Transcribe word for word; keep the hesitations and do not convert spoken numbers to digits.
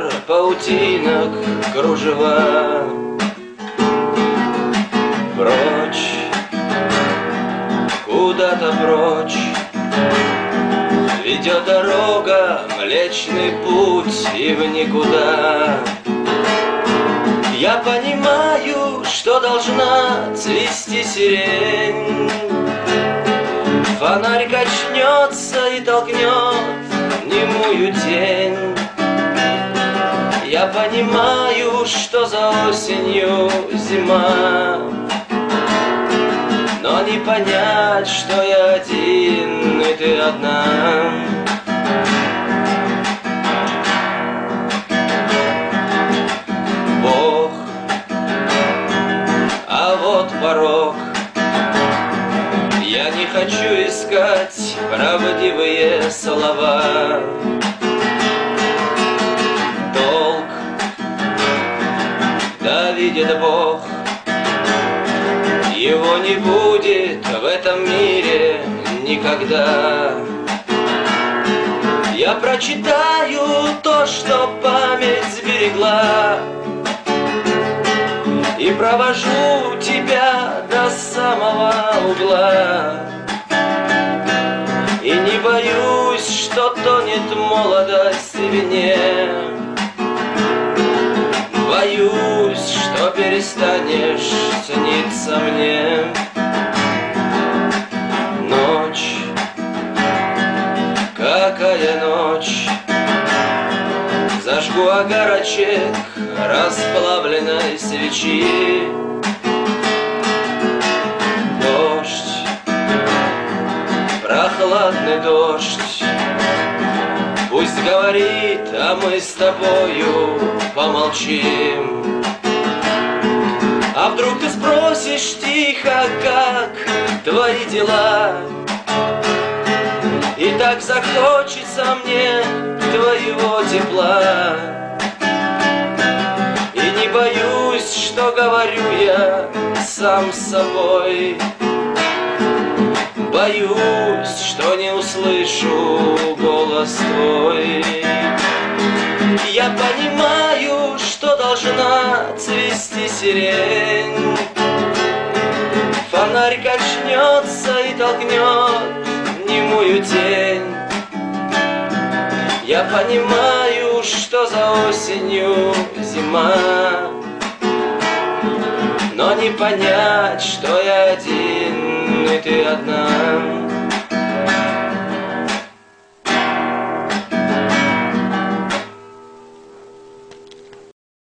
ветер, паутинок, кружева. Прочь, куда-то прочь ведет дорога, Млечный Путь и в никуда. Я понимаю, что должна цвести сирень. Фонарь качнется и толкнет немую тень. Я понимаю, что за осенью зима, но не понять, что я один и ты одна. Бог, а вот порог. Я не хочу искать правдивые слова. Долг, да видит Бог, его не будет в этом мире никогда. Я прочитаю то, что память сберегла, и провожу тебя до самого угла. И не боюсь, что тонет молодость в вине. Боюсь, что перестанешь сниться мне. Ночь, какая ночь. Зажгу огарочек расплавленной свечи. Дождь, прохладный дождь, пусть говорит, а мы с тобою помолчим. А вдруг ты спросишь тихо, как твои дела? И так захочется мне твоего тепла. И не боюсь, что говорю я сам с собой. Боюсь, что не услышу голос твой. Я понимаю, что должна цвести сирень. Фонарь качнется и толкнет немую тень. Я понимаю, что за осенью зима, но не понять, что я один и ты одна.